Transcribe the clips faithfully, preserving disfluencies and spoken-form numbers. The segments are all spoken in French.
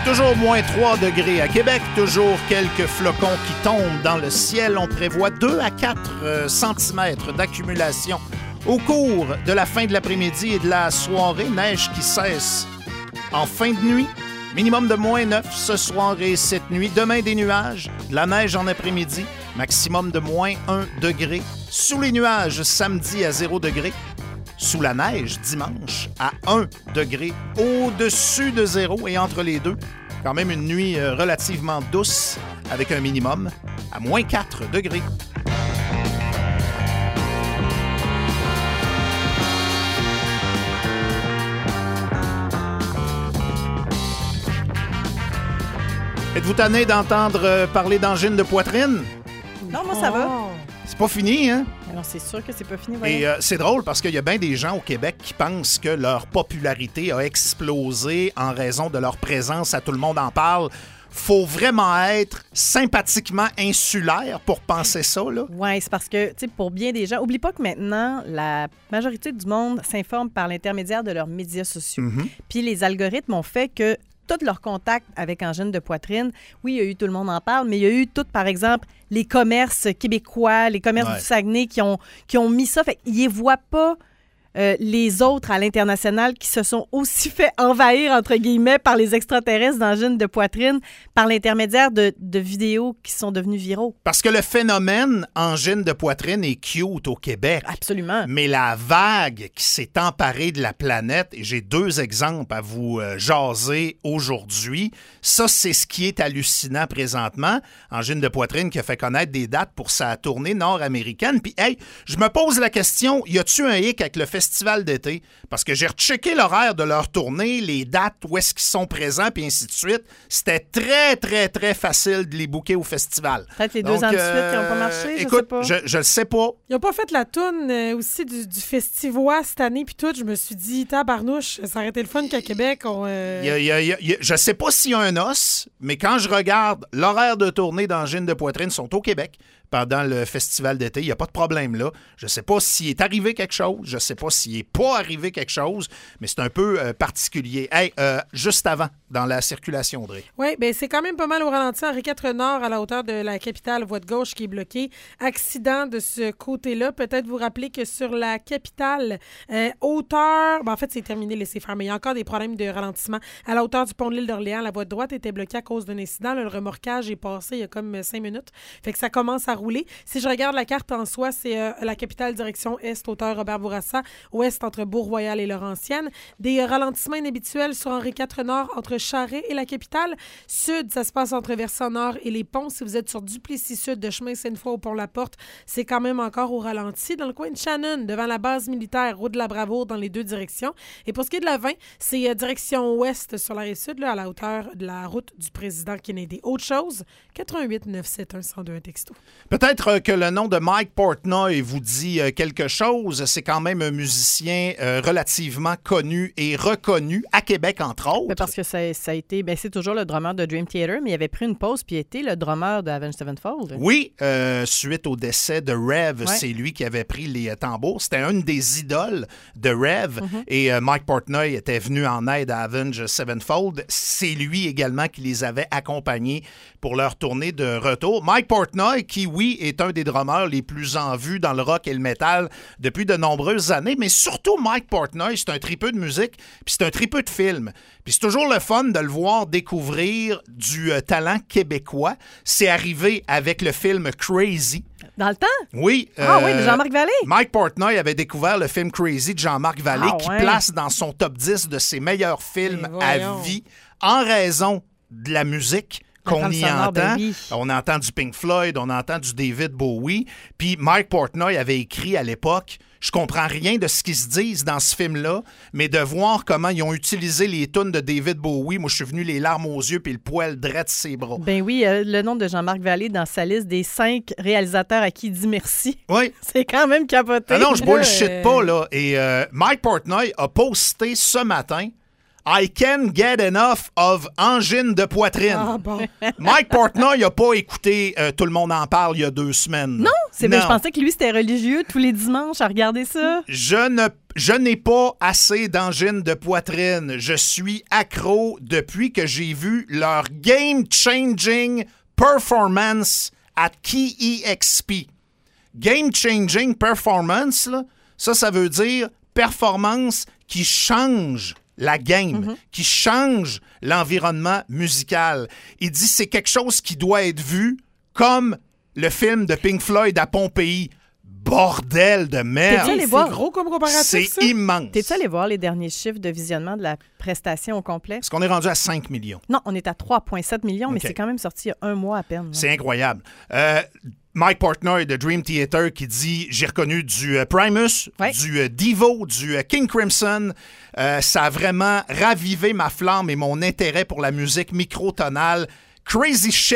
Toujours moins trois degrés à Québec, toujours quelques flocons qui tombent dans le ciel. On prévoit deux à quatre centimètres d'accumulation au cours de la fin de l'après-midi et de la soirée. Neige qui cesse en fin de nuit. Minimum de moins neuf ce soir et cette nuit. Demain, des nuages, de la neige en après-midi. Maximum de moins un degré. Sous les nuages, samedi à zéro degré. Sous la neige, dimanche, à un degré. Au-dessus de zéro et entre les deux, quand même une nuit relativement douce avec un minimum à moins quatre degrés. Êtes-vous tanné d'entendre parler d'angine de poitrine? Non, moi, ça va. C'est pas fini, hein? Alors, c'est sûr que c'est pas fini. Et euh, c'est drôle parce qu'il y a bien des gens au Québec qui pensent que leur popularité a explosé en raison de leur présence à Tout le monde en parle. Faut vraiment être sympathiquement insulaire pour penser ça, là. Oui, c'est parce que, tu sais, pour bien des gens, oublie pas que maintenant, la majorité du monde s'informe par l'intermédiaire de leurs médias sociaux. Mm-hmm. Puis les algorithmes ont fait que tous leurs contacts avec angine de poitrine, oui, il y a eu Tout le monde en parle, mais il y a eu tout, par exemple, les commerces québécois, les commerces ouais. du Saguenay qui ont, qui ont mis ça. Fait qu'ils ne voient pas euh, les autres à l'international qui se sont aussi fait envahir, entre guillemets, par les extraterrestres d'angine de poitrine par l'intermédiaire de, de vidéos qui sont devenues viraux. Parce que le phénomène angine de poitrine est cute au Québec. Absolument. Mais la vague qui s'est emparée de la planète, et j'ai deux exemples à vous euh, jaser aujourd'hui, ça, c'est ce qui est hallucinant présentement. Angine de poitrine qui a fait connaître des dates pour sa tournée nord-américaine. Puis, hey, je me pose la question, y a-tu un hic avec le festival d'été? Parce que j'ai rechecké l'horaire de leur tournée, les dates, où est-ce qu'ils sont présents, puis ainsi de suite. C'était très, très, très facile de les booker au festival. Peut-être les deux Donc, ans de suite euh, qui n'ont pas marché, écoute, je sais pas. je, je le sais pas. Ils n'ont pas fait la toune euh, aussi du, du Festivois cette année, puis tout. Je me suis dit, tabarnouche, ça aurait été le fun qu'à Québec, on... Euh... Y a, y a, y a, y a, je sais pas s'il y a un os, mais quand je regarde l'horaire de tournée d'angine de poitrine, sont au Québec pendant le festival d'été. Il n'y a pas de problème là. Je ne sais pas s'il est arrivé quelque chose. Je ne sais pas s'il n'est pas arrivé quelque chose, mais c'est un peu euh, particulier. Hey, euh, juste avant, dans la circulation, Audrey. Oui, bien, c'est quand même pas mal au ralenti. Henri quatre Nord, à la hauteur de la capitale, voie de gauche qui est bloquée. Accident de ce côté-là. Peut-être vous rappeler que sur la capitale, euh, hauteur... Ben, en fait, c'est terminé, laissez faire, mais il y a encore des problèmes de ralentissement. À la hauteur du pont de l'île d'Orléans, la voie de droite était bloquée à cause d'un incident. Là, le remorquage est passé il y a comme cinq minutes. Fait que ça commence à rouler. Si je regarde la carte en soi, c'est euh, la capitale direction est, hauteur Robert Bourassa, ouest entre Bourg-Royal et Laurentienne. Des euh, ralentissements inhabituels sur Henri quatre Nord entre Charest et la capitale. Sud, ça se passe entre Versant-Nord et les ponts. Si vous êtes sur Duplessis-Sud, de chemin Sainte-Foy au Pont-la-Porte, c'est quand même encore au ralenti. Dans le coin de Shannon, devant la base militaire, route de la Bravoure, dans les deux directions. Et pour ce qui est de la vingt, c'est euh, direction ouest sur la Rive-Sud, là, à la hauteur de la route du président Kennedy. Autre chose, quatre un huit neuf sept un un zéro deux un texto. Peut-être que le nom de Mike Portnoy vous dit quelque chose. C'est quand même un musicien euh, relativement connu et reconnu à Québec, entre autres. Ben parce que ça, ça a été... Ben c'est toujours le drummer de Dream Theater, mais il avait pris une pause puis était le drummer de Avenged Sevenfold. Oui, euh, suite au décès de Rev, ouais. c'est lui qui avait pris les tambours. C'était une des idoles de Rev. Mm-hmm. Et euh, Mike Portnoy était venu en aide à Avenged Sevenfold. C'est lui également qui les avait accompagnés pour leur tournée de retour. Mike Portnoy, qui, oui, est un des drummers les plus en vue dans le rock et le métal depuis de nombreuses années, mais surtout Mike Portnoy, c'est un tripeux de musique, puis c'est un tripeux de film. Puis c'est toujours le fun de le voir découvrir du euh, talent québécois. C'est arrivé avec le film Crazy. Dans le temps? Oui. Ah euh, oui, de Jean-Marc Vallée. Mike Portnoy avait découvert le film Crazy de Jean-Marc Vallée, ah, qui ouais. place dans son top dix de ses meilleurs films à vie en raison de la musique qu'on y sonore, entend. Ben oui. On entend du Pink Floyd, on entend du David Bowie. Puis Mike Portnoy avait écrit à l'époque, je comprends rien de ce qu'ils se disent dans ce film-là, mais de voir comment ils ont utilisé les tunes de David Bowie, moi je suis venu les larmes aux yeux puis le poil drette ses bras. Ben oui, euh, le nom de Jean-Marc Vallée dans sa liste des cinq réalisateurs à qui il dit merci. Oui. C'est quand même capoté. Ah non, je bullshit pas, là. Et euh, Mike Portnoy a posté ce matin I Can't Get Enough of Angine de poitrine. Ah, bon. Mike Portnoy n'a pas écouté euh, Tout le monde en parle il y a deux semaines. Non, c'est non. vrai, je pensais que lui, c'était religieux tous les dimanches à regarder ça. Je ne Je n'ai pas assez d'angine de poitrine. Je suis accro depuis que j'ai vu leur game-changing performance at Key E X P. Game-changing performance, là, ça, ça veut dire performance qui change la game, mm-hmm. qui change l'environnement musical. Il dit c'est quelque chose qui doit être vu comme le film de Pink Floyd à Pompéi. Bordel de merde! C'est gros comme comparatif, C'est ça? immense. T'es-tu allé voir les derniers chiffres de visionnement de la prestation au complet? Est-ce qu'on est rendu à cinq millions? Non, on est à trois virgule sept millions, mais Okay. c'est quand même sorti il y a un mois à peine. Là. C'est incroyable. Euh, Mike Portnoy de Dream Theater qui dit « J'ai reconnu du euh, Primus, ouais. du euh, Devo, du euh, King Crimson. Euh, ça a vraiment ravivé ma flamme et mon intérêt pour la musique microtonale. Crazy shit! »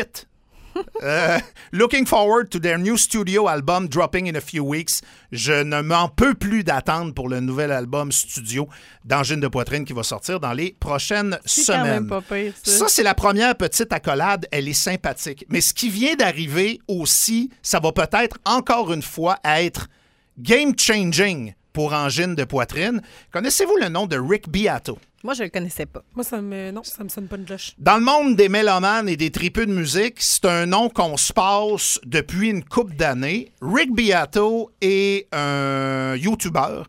Uh, looking forward to their new studio album dropping in a few weeks. Je ne m'en peux plus d'attendre pour le nouvel album studio d'Angine de poitrine qui va sortir dans les prochaines c'est semaines. Quand même pas pire, ça. ça, c'est la première petite accolade. Elle est sympathique. Mais ce qui vient d'arriver aussi, ça va peut-être encore une fois être game-changing pour Angine de poitrine. Connaissez-vous le nom de Rick Beato? Moi, je le connaissais pas. Moi, ça me... non, ça me sonne pas une cloche. Dans le monde des mélomanes et des tripeux de musique, c'est un nom qu'on se passe depuis une couple d'années. Rick Beato est un YouTuber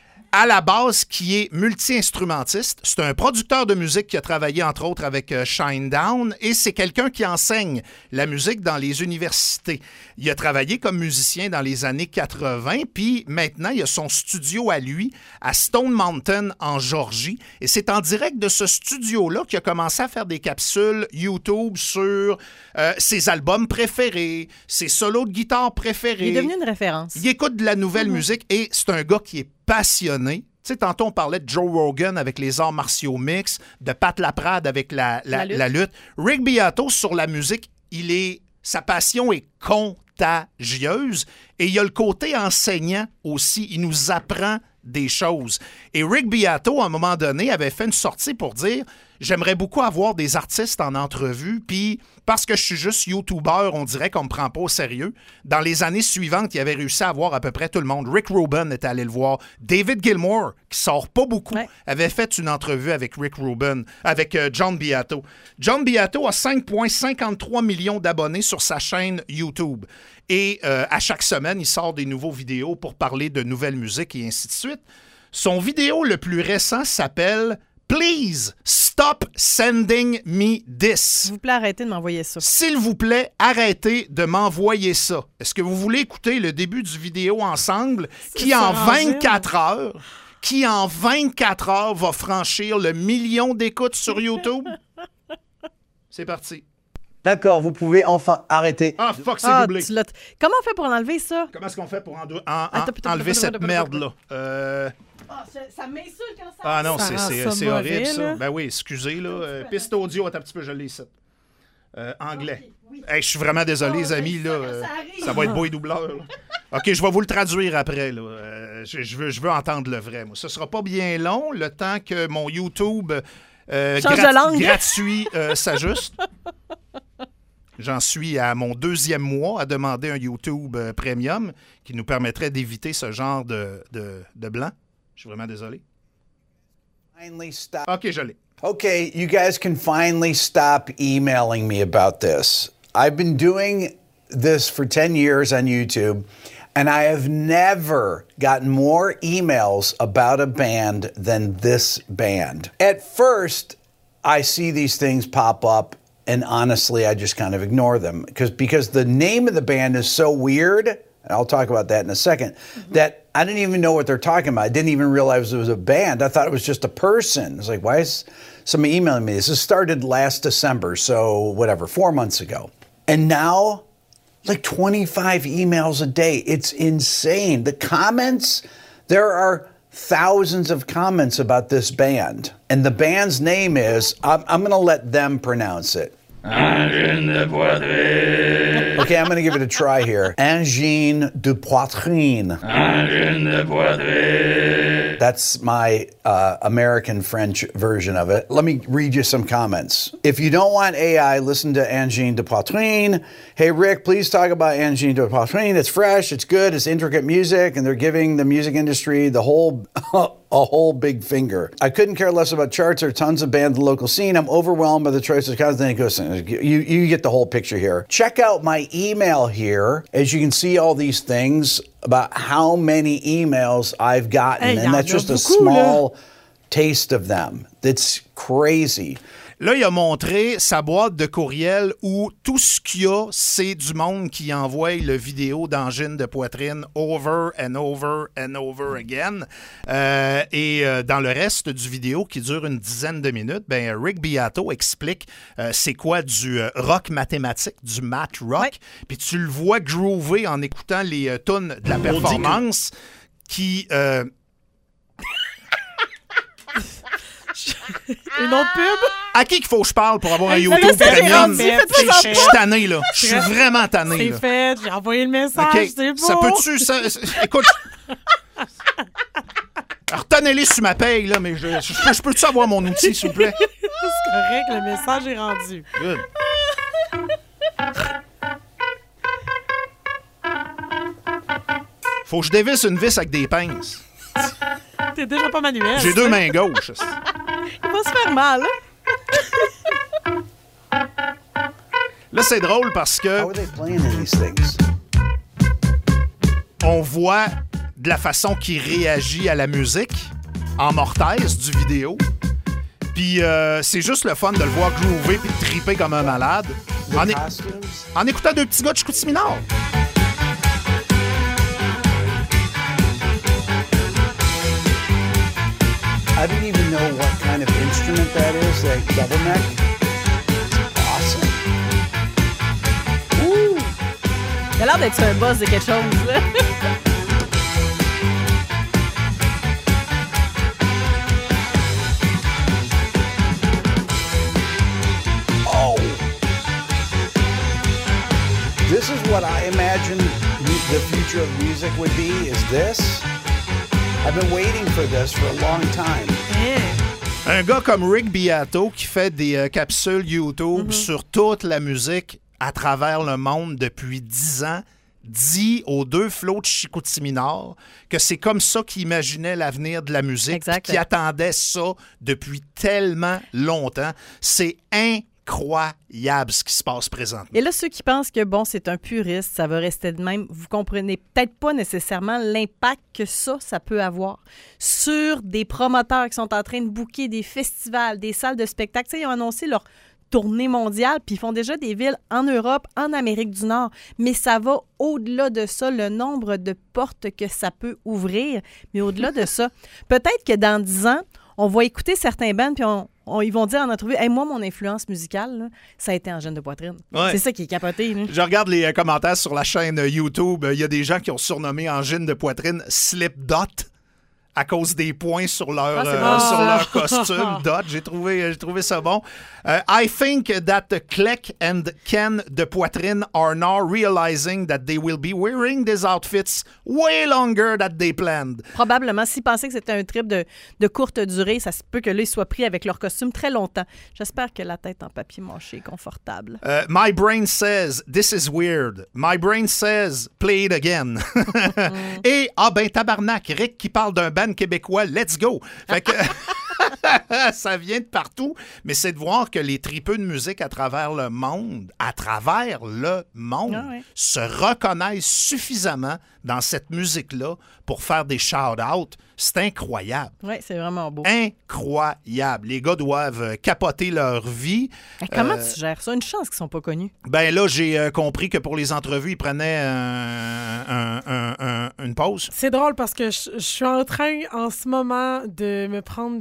à la base qui est multi-instrumentiste. C'est un producteur de musique qui a travaillé entre autres avec euh, Shinedown et c'est quelqu'un qui enseigne la musique dans les universités. Il a travaillé comme musicien dans les années quatre-vingt, puis maintenant il a son studio à lui à Stone Mountain en Georgie et c'est en direct de ce studio-là qu'il a commencé à faire des capsules YouTube sur euh, ses albums préférés, ses solos de guitare préférés. Il est devenu une référence. Il écoute de la nouvelle mmh. musique et c'est un gars qui est passionné. Tu sais, tantôt, on parlait de Joe Rogan avec les arts martiaux mix, de Pat Laprade avec la, la, la, lutte. la lutte. Rick Beato, sur la musique, il est, sa passion est contagieuse et il y a le côté enseignant aussi. Il nous apprend des choses. Et Rick Beato, à un moment donné, avait fait une sortie pour dire « J'aimerais beaucoup avoir des artistes en entrevue, puis parce que je suis juste YouTuber, on dirait qu'on me prend pas au sérieux. » Dans les années suivantes, il avait réussi à avoir à peu près tout le monde. Rick Rubin était allé le voir. David Gilmour, qui sort pas beaucoup, ouais. avait fait une entrevue avec Rick Rubin, avec euh, John Beato. John Beato a cinq virgule cinquante-trois millions d'abonnés sur sa chaîne YouTube. Et euh, à chaque semaine, il sort des nouveaux vidéos pour parler de nouvelles musiques et ainsi de suite. Son vidéo le plus récent s'appelle « Please stop sending me this ». S'il vous plaît, arrêtez de m'envoyer ça. S'il vous plaît, arrêtez de m'envoyer ça. Est-ce que vous voulez écouter le début du vidéo ensemble qui, C'est en vingt-quatre heures, qui en vingt-quatre heures va franchir le million d'écoutes sur YouTube? C'est parti. D'accord, vous pouvez enfin arrêter. Ah, fuck, c'est ah, doublé. Comment on fait pour enlever ça? Comment est-ce qu'on fait pour en, en, en, Attends, enlever cette merde-là? Euh... Oh, ça, ça m'insulte quand ça... Ah non, c'est, c'est, c'est horrible, ça. Là. Ben oui, excusez, là. Euh, piste audio, attends un petit peu, je l'ai ici. Euh, anglais. Okay, oui. Hey, je suis vraiment désolé, oh, les amis, là. Ça, euh, ça va être beau et doubleur, là. OK, je vais vous le traduire après, là. Euh, je, je, veux, je veux entendre le vrai, moi. Ce sera pas bien long, le temps que mon YouTube euh, grat- gratuit euh, s'ajuste. J'en suis à mon deuxième mois à demander un YouTube euh, Premium qui nous permettrait d'éviter ce genre de, de, de blanc. Je suis vraiment désolé. OK, je l'ai. Okay, you guys can finally stop emailing me about this. I've been doing this for ten years on YouTube, and I have never gotten more emails about a band than this band. At first, I see these things pop up, and honestly, I just kind of ignore them because because the name of the band is so weird, and I'll talk about that in a second, mm-hmm. that I didn't even know what they're talking about. I didn't even realize it was a band. I thought it was just a person. It's like, why is somebody emailing me? This started last December, so whatever, four months ago. And now, like twenty-five emails a day. It's insane. The comments, there are thousands of comments about this band. And the band's name is, I'm, I'm going to let them pronounce it. Angine de poitrine. Okay, I'm going to give it a try here. Angine de poitrine. Angine de poitrine. That's my uh, American French version of it. Let me read you some comments. If you don't want A I, listen to Angine de Poitrine. Hey, Rick, please talk about Angine de Poitrine. It's fresh, it's good, it's intricate music, and they're giving the music industry the whole... a whole big finger. I couldn't care less about charts. There are tons of bands in the local scene. I'm overwhelmed by the choice of content. Then it goes, you, you get the whole picture here. Check out my email here. As you can see all these things about how many emails I've gotten. Hey, and that's just a small taste of them. That's crazy. Là, il a montré sa boîte de courriel où tout ce qu'il y a, c'est du monde qui envoie le vidéo d'angine de poitrine over and over and over again. Euh, et euh, dans le reste du vidéo, qui dure une dizaine de minutes, ben Rick Beato explique euh, c'est quoi du euh, rock mathématique, du math rock. Ouais. Puis tu le vois groover en écoutant les euh, tunes de la performance qui... Euh... Une autre pub? À qui qu'il faut que je parle pour avoir un YouTube Premium? Je suis tanné, là. Je suis vraiment tanné. C'est là. fait, j'ai envoyé le message, okay. c'est beau. Ça peut-tu... Ça, écoute... Retenez-les sur ma paye, là, mais je, je, je peux-tu avoir mon outil, s'il vous plaît? C'est correct, le message est rendu. Good. Faut que je dévisse une vis avec des pinces. T'es déjà pas manuel. J'ai deux mains gauches. Il va se faire mal, hein? Là, c'est drôle parce que on voit de la façon qu'il réagit à la musique en mortaise du vidéo. Puis euh, c'est juste le fun de le voir groover puis de triper comme un malade en, é- en écoutant deux petits gars de Chicoutimi-Nord. I don't even know what kind of instrument that is, that double neck. Awesome. Ouh! Il a l'air d'être sur un boss de quelque chose, là. Oh! This is what I imagine the future of music would be, is this. I've been waiting for this for a long time. Yeah. Un gars comme Rick Beato qui fait des euh, capsules YouTube mm-hmm. sur toute la musique à travers le monde depuis dix ans, dit aux deux flots de Chicoutimi-Nord que c'est comme ça qu'il imaginait l'avenir de la musique, qu'il attendait ça depuis tellement longtemps. C'est incroyable. Incroyable ce qui se passe présentement. Et là, ceux qui pensent que, bon, c'est un puriste, ça va rester de même, vous comprenez peut-être pas nécessairement l'impact que ça, ça peut avoir sur des promoteurs qui sont en train de booker des festivals, des salles de spectacle. Tu sais, ils ont annoncé leur tournée mondiale, puis ils font déjà des villes en Europe, en Amérique du Nord. Mais ça va au-delà de ça, le nombre de portes que ça peut ouvrir. Mais au-delà de ça, peut-être que dans dix ans, on va écouter certains bands, puis on, on, ils vont dire en entrevue, hey, moi, mon influence musicale, là, ça a été Angine de Poitrine. Ouais. C'est ça qui est capoté. Là. Je regarde les euh, commentaires sur la chaîne euh, YouTube. Il y a des gens qui ont surnommé Angine de Poitrine Slipdot à cause des points sur leur, ah, euh, sur leur costume. Dot, j'ai trouvé, j'ai trouvé ça bon. Uh, I think that Kleck and Ken de Poitrine are now realizing that they will be wearing these outfits way longer than they planned. Probablement, s'ils pensaient que c'était un trip de, de courte durée, ça se peut que là, ils soient pris avec leur costume très longtemps. J'espère que la tête en papier mâché est confortable. Uh, my brain says, this is weird. My brain says, play it again. Et, ah ben, tabarnak, Rick qui parle d'un band québécois, let's go. Fait que ça vient de partout, mais c'est de voir que les tripeux de musique à travers le monde, à travers le monde, ah ouais. se reconnaissent suffisamment dans cette musique-là pour faire des shout-outs. C'est incroyable. Oui, c'est vraiment beau. Incroyable. Les gars doivent capoter leur vie. Et comment euh, tu gères ça? Une chance qu'ils ne sont pas connus. Ben là, j'ai euh, compris que pour les entrevues, ils prenaient un, un, un, un, une pause. C'est drôle parce que je, je suis en train, en ce moment, de me prendre des notes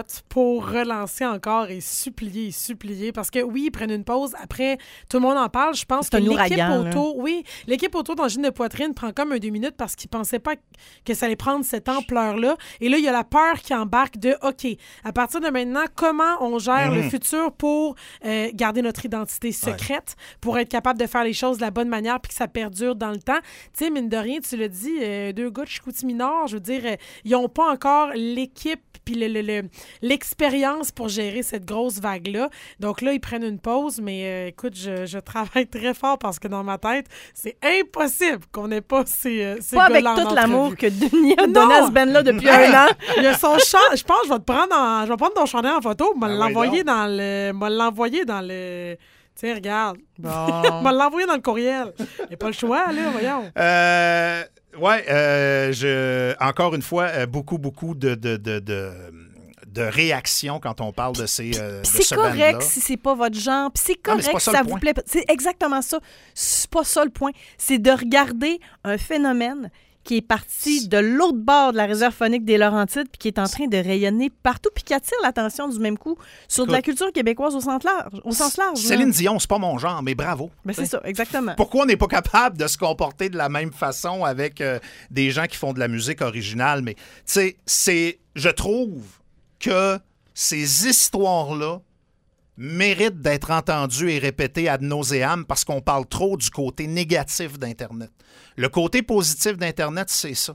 pour relancer encore et supplier, et supplier. Parce que oui, ils prennent une pause. Après, tout le monde en parle. Je pense C'est que un l'équipe ouragan, autour, là. oui, l'équipe autour d'angine de poitrine prend comme un deux minutes parce qu'ils ne pensaient pas que ça allait prendre cette ampleur-là. Et là, il y a la peur qui embarque de, OK, à partir de maintenant, comment on gère mm-hmm. le futur pour euh, garder notre identité secrète, ouais. pour être capable de faire les choses de la bonne manière puis que ça perdure dans le temps. Tu sais, mine de rien, tu l'as dit, euh, deux gars de Chicoutimi-Nord, je veux dire, euh, ils n'ont pas encore l'équipe puis le, le, le, l'expérience pour gérer cette grosse vague-là. Donc là, ils prennent une pause, mais euh, écoute, je, je travaille très fort parce que dans ma tête, c'est impossible qu'on n'ait pas ces, euh, ces pas gars-là avec en tout l'amour entrevue. que Denis a donné à ce band-là depuis un an. Il y a son chant. Je pense que je vais te prendre en, je vais prendre ton chandail en photo, me ah l'envoyer oui, dans le, me l'envoyer dans le. Tiens, regarde. Bon. me l'envoyer dans le courriel. Il n'y a pas le choix, là, voyons. Euh, ouais, euh, je, encore une fois, euh, beaucoup, beaucoup de, de, de, de, de réactions quand on parle de ces euh, de c'est ce correct band-là. si c'est pas votre genre. Puis c'est Non, mais correct c'est pas si ça ça le vous point. plaît pas. C'est exactement ça. C'est pas ça le point. C'est de regarder un phénomène qui est parti de l'autre bord de la réserve phonique des Laurentides puis qui est en train de rayonner partout puis qui attire l'attention du même coup sur de la culture québécoise au sens large. Au sens large Céline Dion, c'est pas mon genre, mais bravo. Ben c'est ça, exactement. Pourquoi on n'est pas capable de se comporter de la même façon avec euh, des gens qui font de la musique originale? Mais, tu sais, c'est... Je trouve que ces histoires-là méritent d'être entendues et répétées ad nauseam parce qu'on parle trop du côté négatif d'Internet. Le côté positif d'Internet, c'est ça.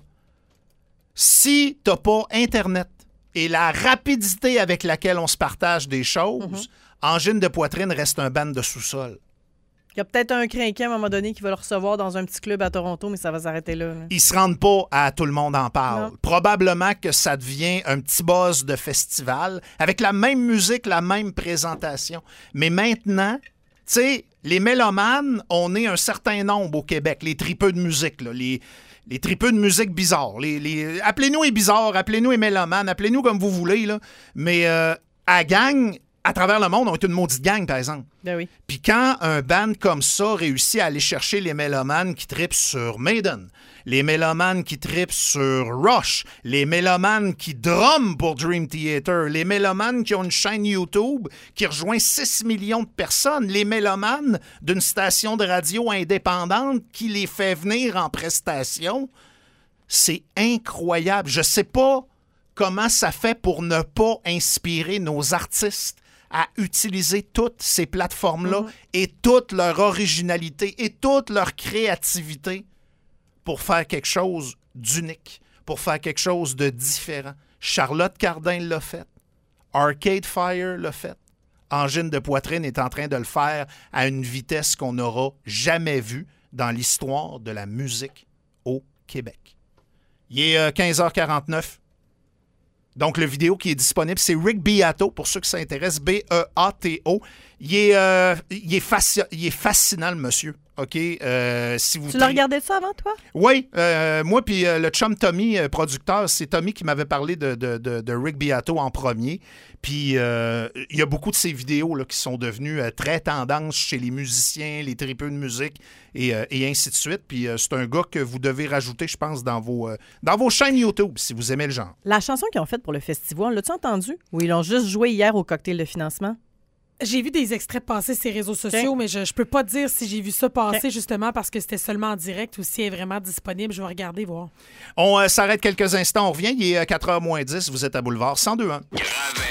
Si t'as pas Internet et la rapidité avec laquelle on se partage des choses, mm-hmm. Angine de poitrine reste un band de sous-sol. Il y a peut-être un crinqué à un moment donné qui va le recevoir dans un petit club à Toronto, mais ça va s'arrêter là. là. Ils se rendent pas à tout le monde en parle. Non. Probablement que ça devient un petit buzz de festival avec la même musique, la même présentation. Mais maintenant, tu sais, les mélomanes, on est un certain nombre au Québec, les tripeux de musique, là, les, les tripeux de musique bizarres. Les, les... Appelez-nous les bizarres, appelez-nous les mélomanes, appelez-nous comme vous voulez, là. Mais euh, à gang, à travers le monde, on est une maudite gang, par exemple. Ben oui. Puis quand un band comme ça réussit à aller chercher les mélomanes qui trippent sur Maiden, les mélomanes qui trippent sur Rush, les mélomanes qui drumment pour Dream Theater, les mélomanes qui ont une chaîne YouTube qui rejoint six millions de personnes, les mélomanes d'une station de radio indépendante qui les fait venir en prestation, c'est incroyable. Je sais pas comment ça fait pour ne pas inspirer nos artistes à utiliser toutes ces plateformes-là mm-hmm. et toute leur originalité et toute leur créativité pour faire quelque chose d'unique, pour faire quelque chose de différent. Charlotte Cardin l'a fait. Arcade Fire l'a fait. Angine de poitrine est en train de le faire à une vitesse qu'on n'aura jamais vue dans l'histoire de la musique au Québec. Il est euh, quinze heures quarante-neuf. Donc, le vidéo qui est disponible, c'est Rick Beato, pour ceux qui s'intéressent, B E A T O. Il est, euh, il est, fasci- il est fascinant, le monsieur. OK? Euh, si vous tu l'as regardé ça avant, toi? Oui. Euh, moi, puis euh, le chum Tommy, euh, producteur, c'est Tommy qui m'avait parlé de, de, de, de Rick Beato en premier. Puis, euh, il y a beaucoup de ces vidéos là, qui sont devenues euh, très tendance chez les musiciens, les tripeux de musique et, euh, et ainsi de suite. Puis, euh, c'est un gars que vous devez rajouter, je pense, dans vos, euh, dans vos chaînes YouTube, si vous aimez le genre. La chanson qu'ils ont faite pour le festival, l'as-tu entendu? Ou ils l'ont juste joué hier au cocktail de financement? J'ai vu des extraits passer sur les réseaux sociaux, okay. mais je ne peux pas dire si j'ai vu ça passer okay. justement parce que c'était seulement en direct ou si elle est vraiment disponible. Je vais regarder, voir. On euh, s'arrête quelques instants, on revient. Il est quatre heures moins dix. Vous êtes à Boulevard cent deux point un.